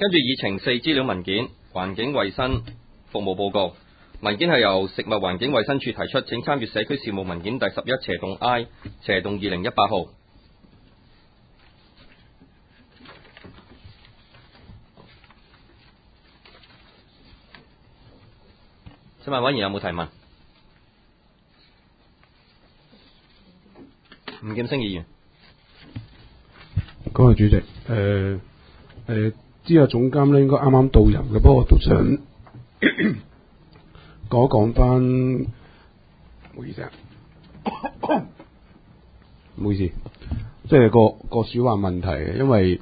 跟住議程4資料文件，環境衛生服務報告。文件係由食物環境衛生署提出，請參閱社區事務文件第11/I/2018號。請問委員有冇提問？吳劍星議員。 各位主席，知總監咧應該啱啱到任嘅，不過我都想講翻，唔好意思啊，唔好意思，即係個鼠患問題嘅，因為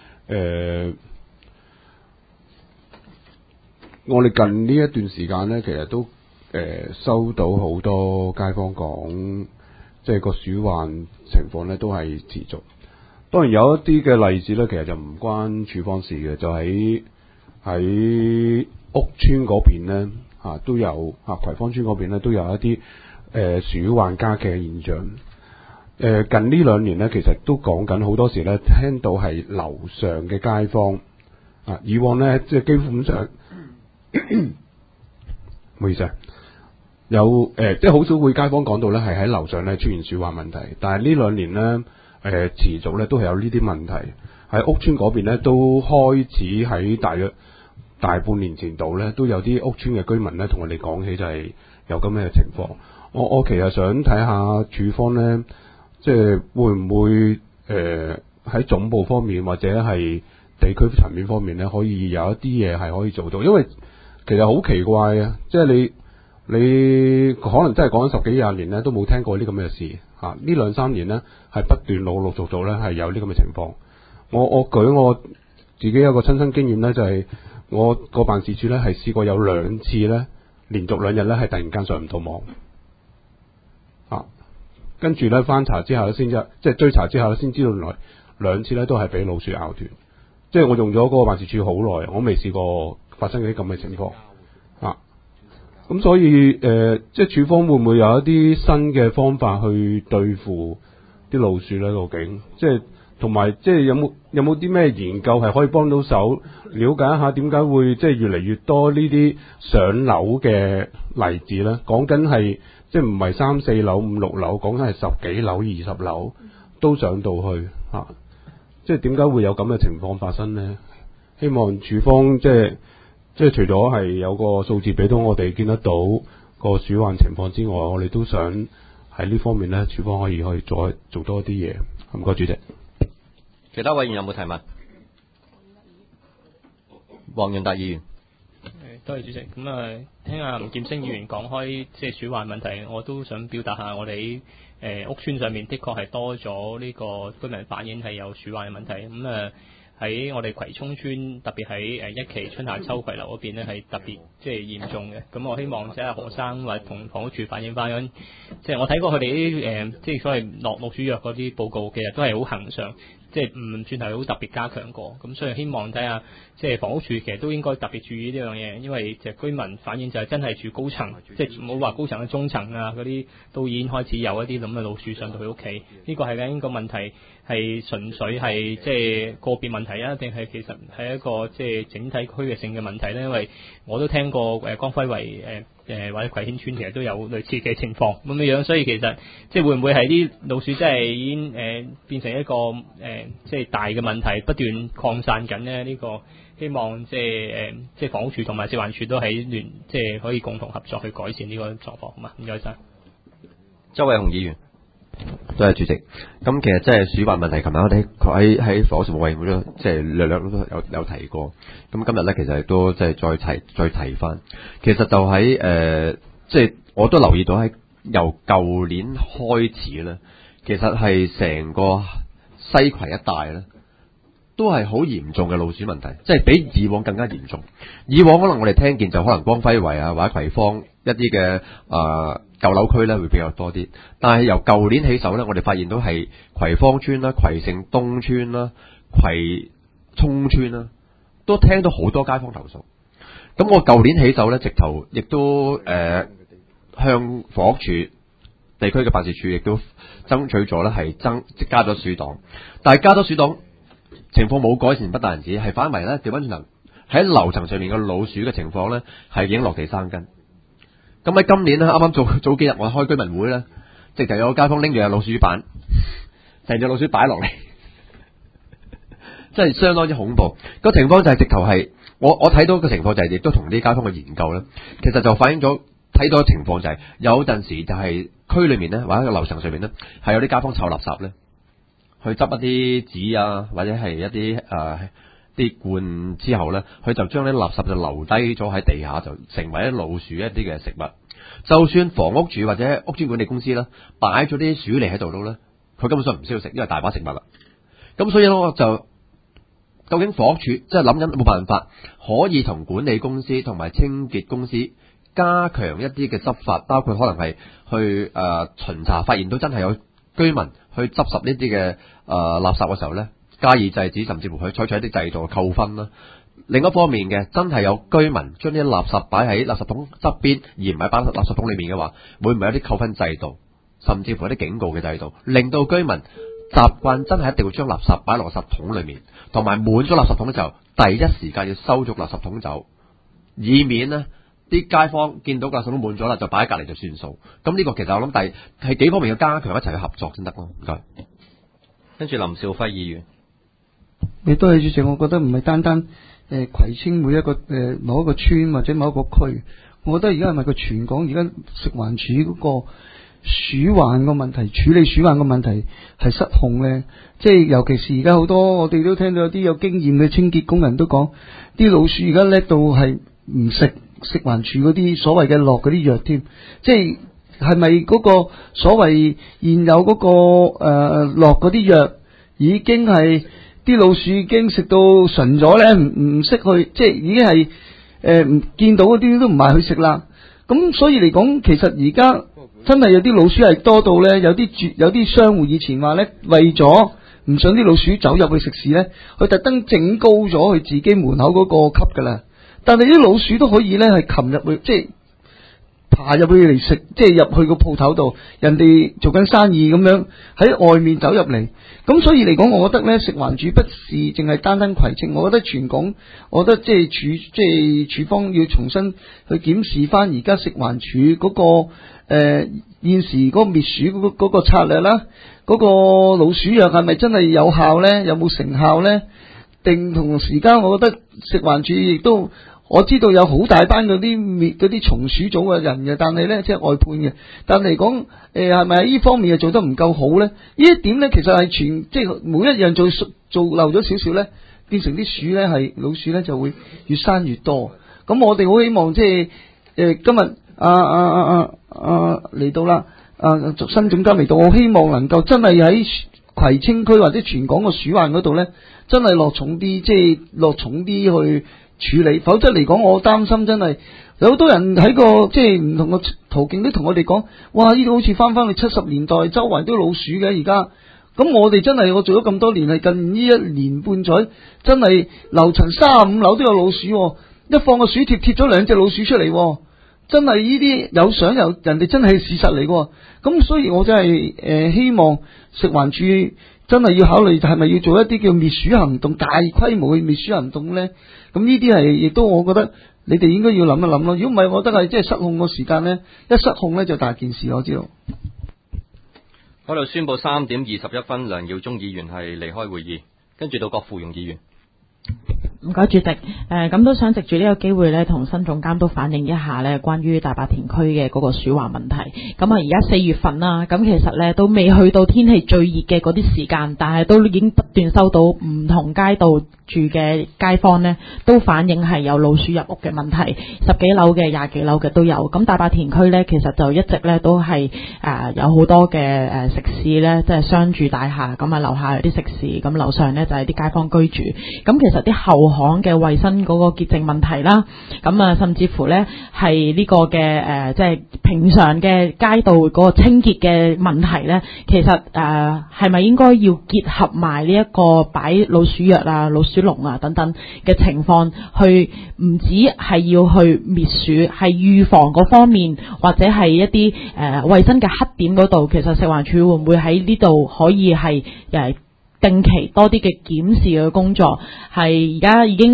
我哋近呢一段時間咧，其實都收到好多街坊講，即係個鼠患情況咧都係持續。當然有一啲嘅例子咧，其實就唔關署方事嘅，就喺屋邨嗰邊咧都有葵芳邨嗰邊咧都有一啲鼠患加劇嘅現象。近呢2年咧，其實都講緊好多時咧，聽到係樓上嘅街坊以往咧即係基本上唔好意思啊，有即係好少會街坊講到咧係喺樓上咧出現鼠患問題，但係呢2年咧。持續咧都係有呢啲問題，喺屋邨嗰邊咧都開始喺大約大半年前度咧都有啲屋邨嘅居民咧同我哋講起就係有咁嘅情況。我其實想睇下署方咧，即係會唔會喺總部方面或者係地區層面方面咧，可以有一啲嘢係可以做到，因為其實好奇怪啊，即係你可能真係講緊10幾20年咧都冇聽過呢咁嘅事。呢2-3年呢，係不斷陸續咧係有呢咁嘅情況。我舉我自己有個親身經驗咧，就係我個辦事處咧係試過有2次咧，連續2日咧係突然間上唔到網。跟住咧翻查之後先即係追查之後先知道原來2次咧都係俾老鼠咬斷。即係我用咗嗰個辦事處好耐，我未試過發生嗰啲咁嘅情況。咁所以即係署方會唔會有一啲新嘅方法去對付啲老鼠咧？究竟即係同埋即係有冇啲咩研究係可以幫到手，了解一下點解會即係越嚟越多呢啲上樓嘅例子咧？講緊係即係唔係3、4樓、5、6樓，講緊係10幾樓、20樓都上到去即係點解會有咁嘅情況發生咧？希望署方即係除咗係有個數字俾到我哋見得到個鼠患情況之外，我哋都想喺呢方面咧，署方可以再做多啲嘢。唔該，主席。 其他委員有冇提問？黃潤達議員。 多謝主席。咁聽下吳劍星議員講開即係鼠患問題，我都想表達下我哋屋邨上面的確係多咗呢個居民反映係有鼠患嘅問題。咁喺我哋葵涌村，特別喺1期春夏秋葵樓嗰邊咧，係特別即係嚴重嘅。咁我希望即係何生或者同房屋署反映翻，即係我睇過佢哋啲即係所謂落老鼠藥嗰啲報告，其實都係好恆常，即係唔算係好特別加強過。咁所以希望睇下即係房屋署其實都應該特別注意呢樣嘢，因為就居民反映就係真係住高層，即係唔好話高層嘅中層啊嗰啲都已經開始有一啲咁嘅老鼠上到佢屋企。呢個係緊個問題係純粹係即係個別問題啊，定係其實係一個即係整體區域性嘅問題咧？因為我都聽過光輝圍或者葵興村其實都有類似嘅情況咁樣，所以其實即係會唔會係啲老鼠真係已經變成一個即係大嘅問題，不斷擴散緊咧？呢個希望即係房屋署同埋食環署都喺即係可以共同合作去改善呢個狀況，好嘛？唔該晒。 周偉雄議員。 多謝主席。咁其實即係鼠患問題，琴日我哋喺房屋事務委員會都即係略都有提過。咁今日咧其實亦都即係再提翻。其實就喺即係我都留意到喺由舊年開始咧，其實係成個西葵一帶咧都係好嚴重嘅老鼠問題，即係比以往更加嚴重。以往可能我哋聽見就可能光輝圍啊或者葵芳一啲嘅舊樓區咧會比較多啲，但係由舊年起手咧，我哋發現到係葵芳村啦、葵盛東村啦、葵涌村啦，都聽到好多街坊投訴。咁我舊年起手咧，直頭亦都向房屋署地區嘅辦事處亦都爭取咗咧，係加咗鼠檔，但係加咗鼠檔情況冇改善，不但止係反為咧調翻轉頭喺樓層上面嘅老鼠嘅情況咧係已經落地生根。咁喺今年咧，啱啱早幾日我開居民會咧，直頭有個街坊拎住個老鼠板，成隻老鼠擺落嚟，真係相當之恐怖。個情況就係直頭係我睇到個情況就係亦都同啲街坊嘅研究咧，其實就反映咗睇到嘅情況就係有陣時就係區裏面咧或者個樓層上面咧係有啲街坊臭垃圾咧，去執一啲紙啊或者係一啲啲罐之後咧，佢就將啲垃圾就留低咗喺地下，就成為啲老鼠一啲嘅食物。就算房屋署或者屋邨管理公司啦，擺咗啲鼠嚟喺度咧，佢根本上唔需要食，因為大把食物啦。咁所以咧，我就究竟房屋署即係諗緊冇辦法可以同管理公司同埋清潔公司加強一啲嘅執法，包括可能係去巡查，發現到真係有居民去執拾呢啲嘅垃圾嘅時候咧，加以制止，甚至乎去採取一啲制度扣分啦。另一方面嘅，真係有居民將啲垃圾擺喺垃圾桶側邊，而唔係擺喺垃圾桶裏面嘅話，會唔會有啲扣分制度，甚至乎有啲警告嘅制度，令到居民習慣真係一定要將垃圾擺落垃圾桶裏面，同埋滿咗垃圾桶嘅時候，第一時間要收足垃圾桶走，以免呢啲街坊見到垃圾桶滿咗啦，就擺喺隔離就算數。咁呢個其實我諗係幾方面要加強一齊去合作先得咯。唔該。 跟住林兆輝議員， 你多謝主席，我覺得唔係單單葵青每一個某一個村或者某一個區，我覺得而家係咪個全港而家食環署嗰個鼠患個問題，處理鼠患個問題係失控咧？即係尤其是而家好多我哋都聽到有啲有經驗嘅清潔工人都講，啲老鼠而家叻到係唔食食環署嗰啲所謂嘅落嗰啲藥添，即係咪嗰個所謂現有嗰個落嗰啲藥已經係啲老鼠已經食到純咗咧，唔識去，即係已經係唔見到嗰啲都唔係去食啦。咁所以嚟講，其實而家真係有啲老鼠係多到咧，有啲商戶以前話咧，為咗唔想啲老鼠走入去食肆咧，佢特登整高咗佢自己門口嗰個級噶啦。但係啲老鼠都可以咧係擒入去，即係爬入去嚟食，即係入去個鋪頭度，人哋做緊生意咁樣喺外面走入嚟。咁所以嚟講，我覺得咧食環署不是淨係單單葵青，我覺得全港，我覺得即係署方要重新去檢視翻而家食環署嗰個現時嗰個滅鼠嗰個策略啦，嗰個老鼠藥係咪真係有效咧？有冇成效咧？定同時間，我覺得食環署亦都。我知道有好大班嗰啲松鼠組嘅人嘅，但係咧即係外判嘅。但係嚟講，係咪喺呢方面係做得唔夠好咧？呢一點咧，其實係即係每一樣做漏咗少少咧，變成啲鼠咧係老鼠咧就會越生越多。咁我哋好希望即係今日嚟到啦，新總監嚟到，我希望能夠真係喺葵青區或者全港個鼠患嗰度咧，真係落重啲，即係落重啲去處理，否則嚟講，我擔心真係有好多人喺個即係唔同嘅途徑都同我哋講，哇！呢度好似翻去70年代，周圍都老鼠嘅而家。咁我哋真係我做咗咁多年，係近呢1年半載，真係樓層35樓都有老鼠，一放個鼠貼貼咗2隻老鼠出嚟，真係呢啲有相有人哋真係事實嚟嘅。咁所以我真係希望食環署真係要考慮係咪要做一啲叫滅鼠行動，大規模嘅滅鼠行動咧？咁呢啲係亦都我覺得你哋應該要諗一諗咯。如果唔係，我覺得係即係失控個時間咧，一失控咧就大件事。我知道。 我度宣布3點21分，梁耀忠議員係離開會議，跟住到郭富榮議員。 唔該，主席。咁都想藉住呢個機會咧，同新總監都反映一下咧，關於大白田區嘅嗰個鼠患問題。咁啊，而家4月份啦，咁其實咧都未去到天氣最熱嘅嗰啲時間，但係都已經不斷收到唔同街道住嘅街坊咧，都反映係有老鼠入屋嘅問題，10幾樓嘅、20幾樓嘅都有。咁大白田區咧，其實就一直咧都係有好多嘅食肆咧，即係商住大廈，咁啊樓下有啲食肆，咁樓上咧就係啲街坊居住。咁其實啲後巷嘅衛生嗰個潔淨問題啦，咁啊甚至乎咧係呢個嘅即係平常嘅街道嗰個清潔嘅問題咧，其實係咪應該要結合埋呢一個擺老鼠藥啊、老鼠籠啊等等嘅情況，去唔止係要去滅鼠，係預防嗰方面，或者係一啲衛生嘅黑點嗰度，其實食環署會唔會喺呢度可以係定期多啲嘅檢視嘅工作？係而家已經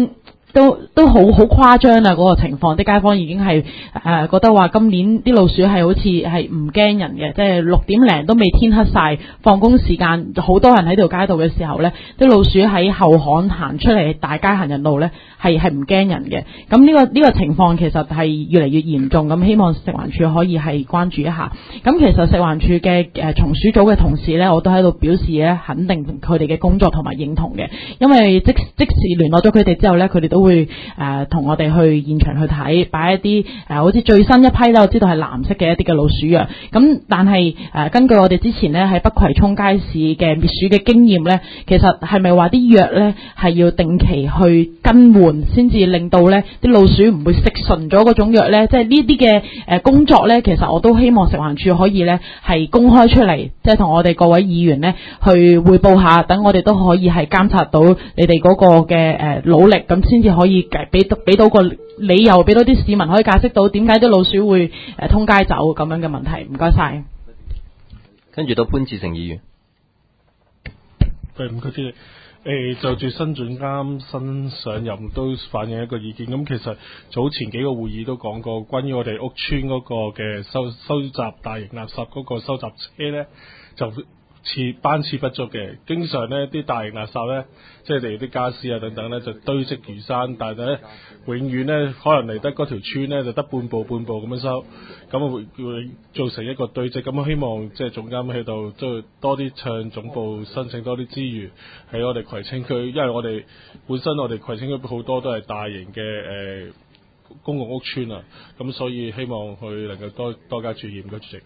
都好誇張啦！嗰個情況，啲街坊已經係覺得話今年啲老鼠係好似係唔驚人嘅，即係6點零都未天黑晒，放工時間好多人喺條街道嘅時候呢，啲老鼠喺後巷行出嚟大街行人路呢，係唔驚人嘅。咁呢個情況其實係越嚟越嚴重，咁希望食環署可以係關注一下。咁其實食環署嘅松鼠組嘅同事呢，我都喺度表示咧肯定佢哋嘅工作同埋認同嘅，因為即時聯絡咗佢哋之後呢，佢哋都會同我哋去現場去睇，擺一啲好似最新一批咧，我知道係藍色嘅一啲嘅老鼠藥。咁但係根據我哋之前呢喺北葵涌街市嘅滅鼠嘅經驗呢，其實係咪話啲藥呢係要定期去更換，先至令到呢啲老鼠唔會食純咗嗰種藥呢？即係呢啲嘅工作呢，其實我都希望食環署可以呢係公開出嚟，即係同我哋各位議員呢去匯報下，等我哋都可以係監察到你哋嗰個嘅努力，咁先至可以俾到個理由，俾到啲市民可以解釋到點解啲老鼠會通街走咁樣嘅問題。唔該晒。 跟住到潘志成議員。 唔該主席。就住新總監新上任都反映一個意見，咁其實早前幾個會議都講過，關於我哋屋邨嗰個嘅收集大型垃圾嗰個收集車呢，就班次不足嘅，經常呢啲大型垃圾呢，即係例如啲家私啊等等呢，就堆積如山，但係呢永遠呢可能嚟得嗰條村呢，就得半步咁樣收，咁會造成一個堆積。咁希望即係總監喺度即係多啲向總部申請多啲資源喺我哋葵青區，因為我哋本身我哋葵青區好多都係大型嘅公共屋邨啊，咁所以希望佢能夠多加注意。唔該主席。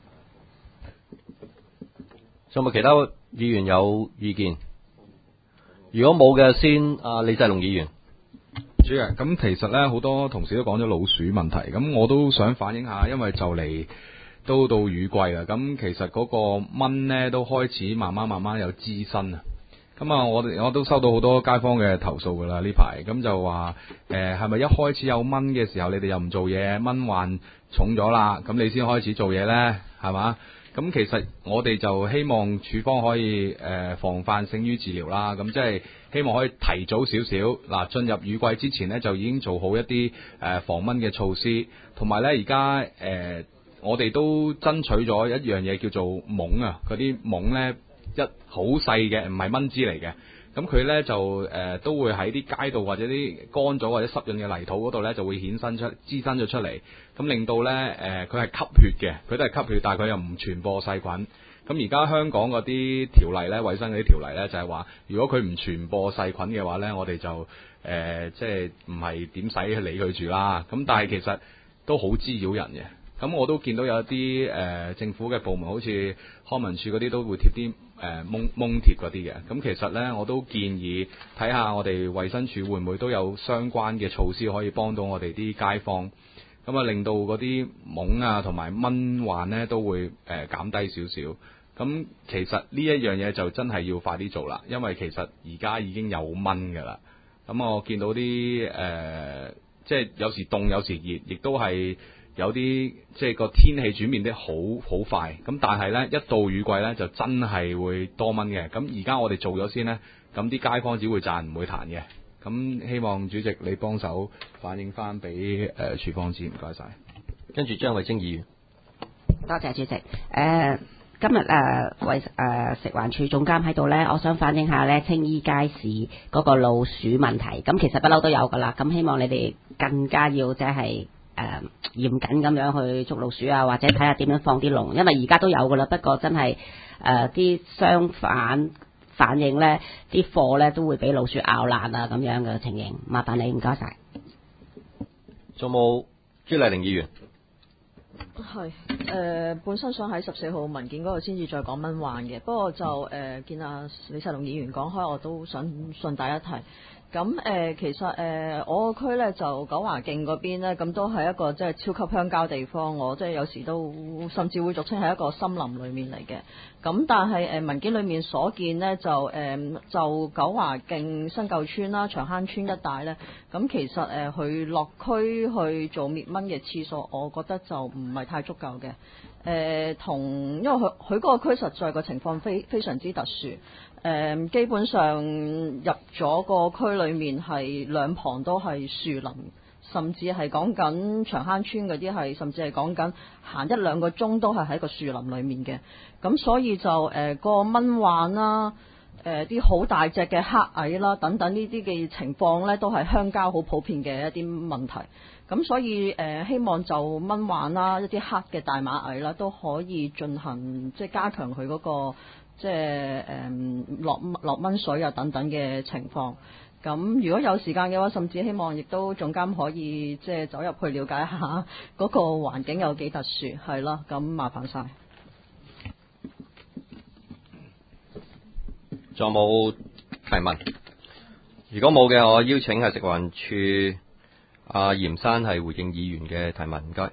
有冇其他議員有意見？如果冇嘅，先李世龍議員。 主席，咁其實咧好多同事都講咗老鼠問題，咁我都想反映下，因為就嚟都到雨季啦，咁其實嗰個蚊咧都開始慢慢有滋生啊。咁啊，我都收到好多街坊嘅投訴噶啦呢排，咁就話係咪一開始有蚊嘅時候，你哋又唔做嘢，蚊患重咗啦，咁你先開始做嘢咧，係嘛？咁其實我哋就希望處方可以防範勝於治療啦，咁即係希望可以提早少少嗱，進入雨季之前呢，就已經做好一啲防蚊嘅措施，同埋呢，而家我哋都爭取咗一樣嘢叫做懵啊，嗰啲懵呢，一好細嘅，唔係蚊滋嚟嘅。咁佢呢就都會喺啲街道或者啲乾咗或者濕潤嘅泥土嗰度呢，就會滋生咗出嚟，咁令到呢佢係吸血嘅，佢都係吸血，但係佢又唔傳播細菌。咁而家香港嗰啲條例呢，衞生嗰啲條例呢，就係話，如果佢唔傳播細菌嘅話呢，我哋就即係唔係點使去理佢住啦。咁但係其實都好滋擾人嘅。咁我都見到有一啲政府嘅部門，好似康文署嗰啲都會貼啲蒙貼嗰啲嘅。咁其實呢，我都建議睇下我哋衛生署會唔會都有相關嘅措施，可以幫到我哋啲街坊，咁啊令到嗰啲懵啊同埋蚊患呢都會減低少少。咁其實呢一樣嘢就真係要快啲做啦，因為其實而家已經有蚊噶啦。咁我見到啲即係有時凍有時熱，亦都係有啲即係個天氣轉變得好快，咁但係呢，一到雨季呢，就真係會多蚊嘅。咁而家我哋做咗先呢，咁啲街坊只會賺唔會彈嘅。咁希望主席你幫手反映翻俾處方知，唔該晒。 跟住張慧晶議員。 多謝主席。今日食環署總監喺度呢，我想反映下呢青衣街市嗰個老鼠問題。咁其實不嬲都有噶啦，咁希望你哋更加要即係嚴謹咁樣去捉老鼠啊，或者睇下點樣放啲籠，因為而家都有噶啦，不過真係啲商販反映呢啲貨呢都會俾老鼠咬爛啊咁樣嘅情形，麻煩你唔該晒。 仲冇朱麗玲議員？ 係本身想喺14號文件嗰度先至再講蚊患嘅，不過就見阿李世龍議員講開，我都想順帶一提。咁其實我個區咧就九華徑嗰邊咧，咁都係一個即係超級鄉郊地方，我即係有時都甚至會俗稱係一個森林裏面嚟嘅。咁但係文件裏面所見呢，就九華徑新舊村啦、長坑村一帶咧，咁其實佢落區去做滅蚊嘅次數，我覺得就唔係太足夠嘅。因為佢嗰個區實在個情況非常之特殊。 基本上入咗個區裏面係兩旁都係樹林，甚至係講緊長坑村嗰啲係，甚至係講緊行1、2個鐘都係喺個樹林裏面嘅。咁所以就個蚊患啦，啲好大隻嘅黑蟻啦，等等呢啲嘅情況呢，都係鄉郊好普遍嘅一啲問題。咁所以希望就蚊患啦，一啲黑嘅大馬蟻啦，都可以進行即係加強佢嗰個即係落蚊水啊等等嘅情況。咁如果有時間嘅話，甚至希望亦都總監可以即係走入去了解一下嗰個環境有幾特殊，係咯。咁麻煩晒。 仲有冇提問？如果冇嘅，我邀請係食環署阿嚴生係回應議員嘅提問，唔該。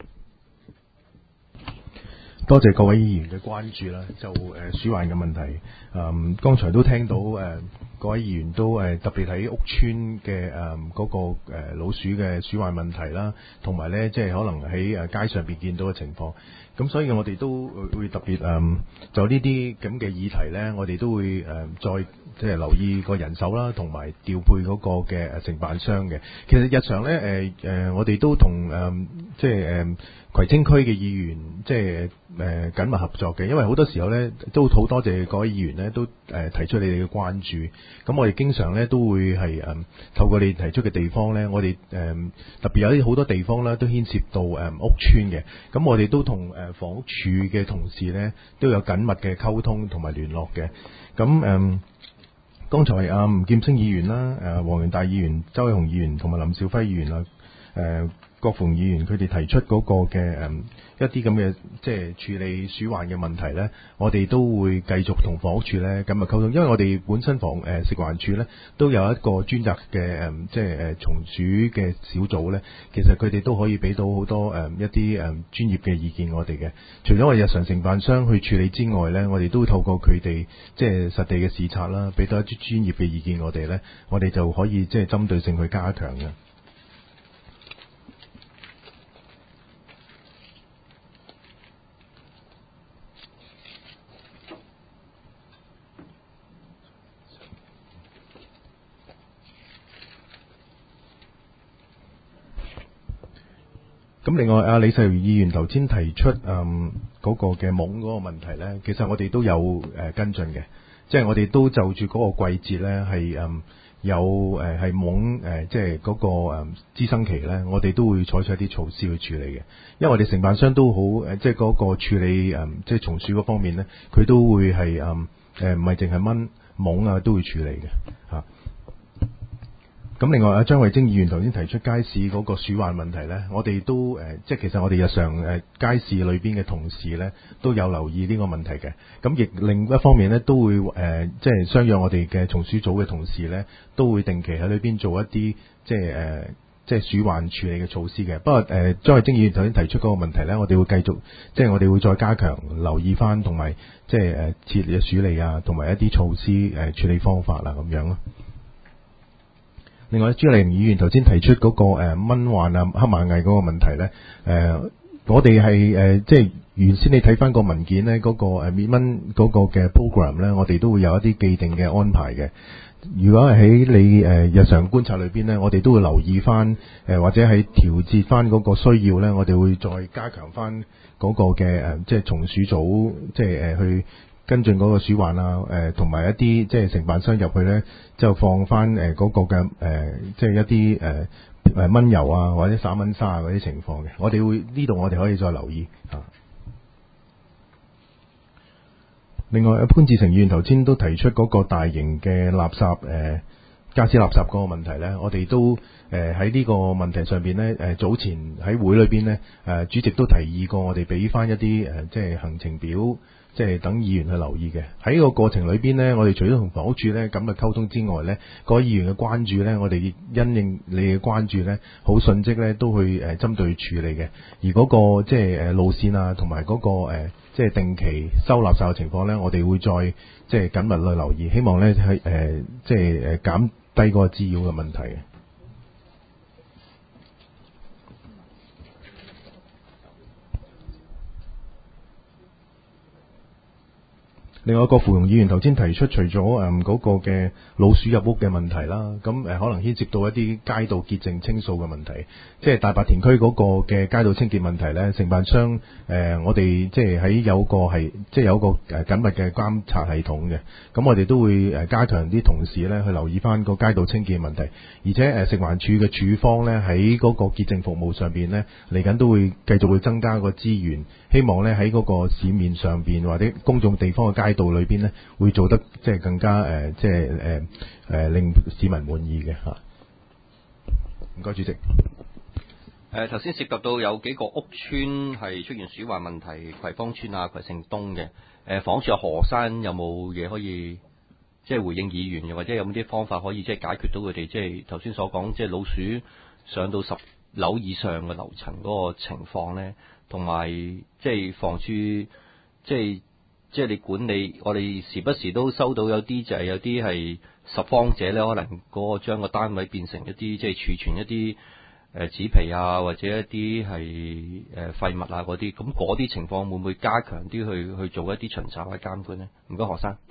多謝各位議員嘅關注啦，就鼠患嘅問題，剛才都聽到各位議員都特別喺屋邨嘅嗰個老鼠嘅鼠患問題啦，同埋咧即係可能喺街上邊見到嘅情況，咁所以我哋都會特別就呢啲咁嘅議題咧，我哋都會再即係留意個人手啦，同埋調配嗰個嘅承辦商嘅。其實日常咧我哋都同即係葵青區嘅議員即係緊密合作嘅，因為好多時候咧都好多謝各位議員咧都提出你哋嘅關注，咁我哋經常咧都會係透過你提出嘅地方咧，我哋特別有啲好多地方咧都牽涉到屋邨嘅，咁我哋都同房屋署嘅同事咧都有緊密嘅溝通同埋聯絡嘅，咁剛才吳劍星議員啦、黃元大議員、周偉雄議員同埋林兆輝議員啊、郭鳳議員佢哋提出嗰個嘅一啲咁嘅即係處理鼠患嘅問題咧，我哋都會繼續同房屋署咧咁溝通，因為我哋本身食環署咧都有一個專責嘅即係蟲鼠嘅小組咧，其實佢哋都可以俾到好多一啲專業嘅意見我哋嘅。除咗我哋日常承辦商去處理之外咧，我哋都透過佢哋即係實地嘅視察啦，俾到一啲專業嘅意見我哋咧，我哋就可以即係針對性去加強嘅。咁另外李世榮議員頭先提出嗰個嘅懵嗰個問題咧，其實我哋都有跟進嘅，即係我哋都就住嗰個季節咧係有係懵即係嗰個滋生期咧，我哋都會採取一啲措施去處理嘅，因為我哋承辦商都好即係嗰個處理即係蟲鼠嗰方面咧，佢都會係唔係淨係蚊懵啊都會處理嘅嚇。咁另外張慧晶議員頭先提出街市嗰個鼠患問題咧，我哋都即係其實我哋日常街市裏邊嘅同事咧都有留意呢個問題嘅。咁亦另一方面咧都會即係相約我哋嘅蟲鼠組嘅同事咧，都會定期喺裏邊做一啲即係鼠患處理嘅措施嘅。不過張慧晶議員頭先提出嗰個問題咧，我哋會繼續即係我哋會再加強留意翻，同埋即係設立嘅處理啊，同埋一啲措施處理方法啦咁樣咯。另外朱麗玲議員頭先提出嗰個蚊患啊、黑螞蟻嗰個問題咧，我哋係即係原先你睇翻個文件咧，嗰個滅蚊嗰個嘅 program 咧，我哋都會有一啲既定嘅安排嘅。如果係喺你日常觀察裏邊咧，我哋都會留意翻或者係調節翻嗰個需要咧，我哋會再加強翻嗰個嘅即係蟲鼠組，即係去跟進嗰個鼠患啊，同埋一啲即係承辦商入去咧，就放翻嗰個嘅即係一啲蚊油啊，或者撒蚊沙啊嗰啲情況嘅，我哋會呢度我哋可以再留意啊。另外潘志成議員頭先都提出嗰個大型嘅垃圾傢俬垃圾嗰個問題咧，我哋都喺呢個問題上邊咧，早前喺會裏邊咧，主席都提議過我哋俾翻一啲即係行程表。即係等議員去留意嘅，喺個過程裏邊呢，我哋除咗同房屋署呢咁嘅溝通之外呢，各位議員嘅關注呢，我哋因應你嘅關注呢，好迅即呢都去針對處理嘅。而嗰個即係路線啊，同埋嗰個即係定期收垃圾嘅情況呢，我哋會再即係緊密去留意，希望呢係即係減低嗰個滋擾嘅問題嘅。 另外，郭芙蓉議員頭先提出，除咗嗰個嘅老鼠入屋嘅問題啦，咁可能牽涉到一啲街道潔淨清掃嘅問題，即係大白田區嗰個嘅街道清潔問題咧，承辦商我哋即係喺有個緊密嘅監察系統嘅，咁我哋都會加強啲同事咧去留意翻個街道清潔問題，而且食環署嘅處方咧喺嗰個潔淨服務上邊咧，嚟緊都會繼續會增加個資源，希望咧喺嗰個市面上邊或者公眾地方嘅街道裏邊咧，會做得即係更加令市民滿意嘅嚇。唔該，主席。 頭先涉及到有幾個屋邨係出現鼠患問題，葵芳邨啊、葵盛東嘅，房署何山有冇嘢可以即係回應議員，又或者有冇啲方法可以即係解決到佢哋即係頭先所講即係老鼠上到10樓以上嘅樓層嗰個情況咧，同埋即係房署即係你管理，我哋時不時都收到有啲就係有啲係拾荒者咧，可能嗰個將個單位變成一啲即係儲存一啲紙皮啊，或者一啲係廢物啊嗰啲，咁嗰啲情況會唔會加強啲去做一啲巡查或者監管呢？唔該，何生。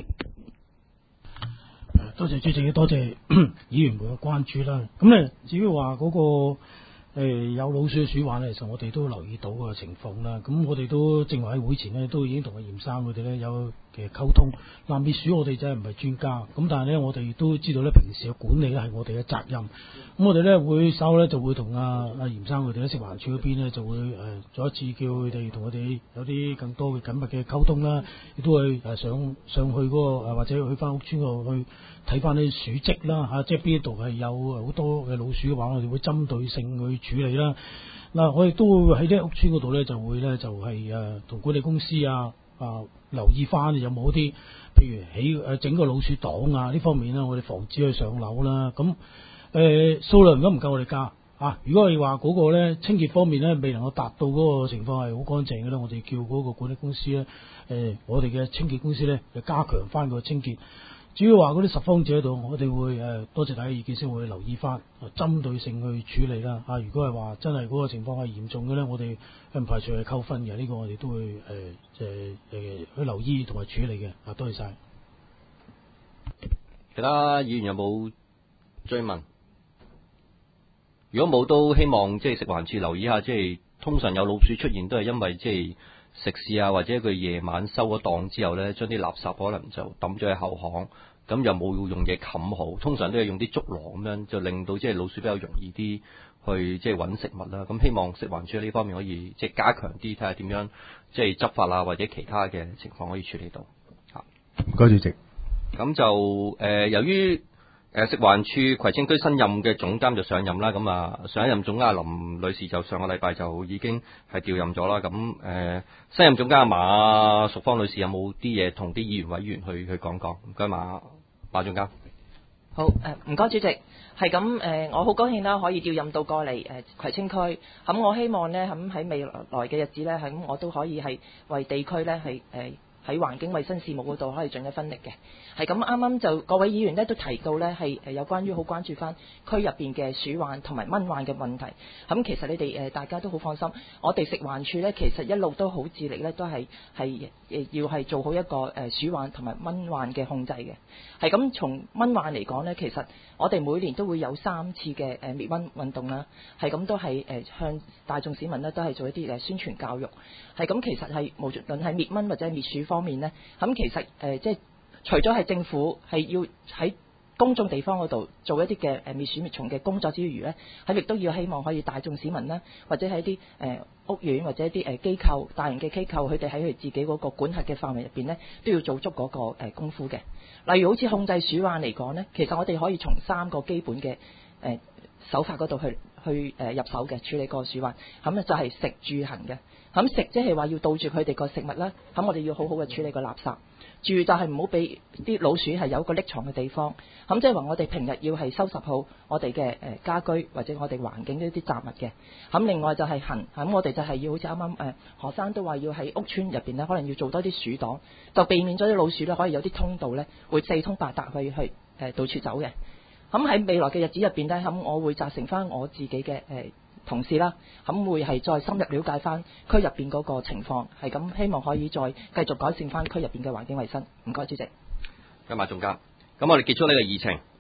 多謝主席，多謝議員們嘅關注啦。咁咧，至於話嗰個有老鼠嘅鼠患咧，其實我哋都留意到個情況啦。咁我哋都正話喺會前呢，都已經同阿嚴生佢哋咧有嘅溝通。嗱，滅鼠我哋真係唔係專家，咁但係咧我哋都知道咧，平時嘅管理咧係我哋嘅責任。咁我哋咧會稍後咧就會同阿嚴生佢哋喺食環署嗰邊咧就會再一次叫佢哋同我哋有啲更多嘅緊密嘅溝通啦，亦都會上去嗰個或者去翻屋邨嗰度去睇翻啲鼠積啦嚇，即係邊度係有好多嘅老鼠嘅話，我哋會針對性去處理啦。嗱，我亦都會喺啲屋邨嗰度咧就會咧就係同管理公司留意翻有冇啲譬如整個老鼠擋啊呢方面啦，我哋防止佢上樓啦。咁數量如果唔夠我哋加啊，如果係話嗰個咧清潔方面咧未能夠達到嗰個情況係好乾淨嘅咧，我哋叫嗰個管理公司咧我哋嘅清潔公司咧就加強翻個清潔。至於話嗰啲拾荒者度，我哋會多謝大家意見先會留意翻，針對性去處理啦。如果係話真係嗰個情況係嚴重嘅咧，我哋唔排除係扣分嘅，呢個我哋都會去留意同埋處理嘅。多謝晒。 其他議員有冇追問？如果冇，都希望即係食環署留意下，即係通常有老鼠出現都係因為即係食肆啊，或者佢夜晚收咗檔之後咧，將啲垃圾可能就抌咗喺後巷，咁又冇用嘢冚好，通常都係用啲竹籮咁樣，就令到即係老鼠比較容易啲去即係揾食物啦。咁希望食環署呢方面可以即係加強啲，睇下點樣即係執法啊，或者其他嘅情況可以處理到。 唔該，主席。 咁就由於食環署葵青區新任嘅總監就上任啦，咁上一任總監林女士就上個禮拜就已經係調任咗啦。咁新任總監馬淑芳女士有冇啲嘢同啲議員委員去講講？唔該，馬總監。 好，唔該主席，係咁我好高興啦，可以調任到過嚟葵青區。咁我希望呢，喺未來嘅日子呢，咁我都可以係為地區呢係喺環境衛生事務嗰度可以盡一分力嘅。係咁啱啱就各位議員咧都提到咧係有關於好關注翻區入邊嘅鼠患同埋蚊患嘅問題。咁其實你哋大家都好放心，我哋食環署咧其實一路都好致力咧，都係要係做好一個鼠患同埋蚊患嘅控制嘅。係咁從蚊患嚟講咧，其實我哋每年都會有3次嘅滅蚊運動啦。係咁都係向大眾市民咧都係做一啲宣傳教育。係咁其實係無論係滅蚊或者係滅鼠方面咧，咁其實即係除咗係政府係要喺公眾地方嗰度做一啲嘅滅鼠滅蟲嘅工作之餘咧，亦都要希望可以大眾市民啦，或者係一啲屋苑或者一啲機構大型嘅機構，佢哋喺佢自己嗰個管轄嘅範圍入邊咧，都要做足嗰個功夫嘅。例如好似控制鼠患嚟講咧，其實我哋可以從3個基本嘅手法嗰度去入手嘅處理個鼠患。咁就係食住行嘅。咁食即係話要杜絕佢哋個食物啦，咁我哋要好好嘅處理個垃圾。住就係唔好俾啲老鼠係有個匿藏嘅地方。咁即係話我哋平日要係收拾好我哋嘅家居或者我哋環境呢啲雜物嘅。咁另外就係行，咁我哋就係要好似啱啱何生都話要喺屋邨入邊咧，可能要做多啲鼠擋，就避免咗啲老鼠咧可以有啲通道咧會四通八達去到處走嘅。咁喺未來嘅日子入邊咧，咁我會責成翻我自己嘅同事啦，咁會係再深入了解翻區入邊嗰個情況，係咁希望可以再繼續改善翻區入邊嘅環境衛生。唔該，主席。 今日總監，咁我哋結束呢個議程。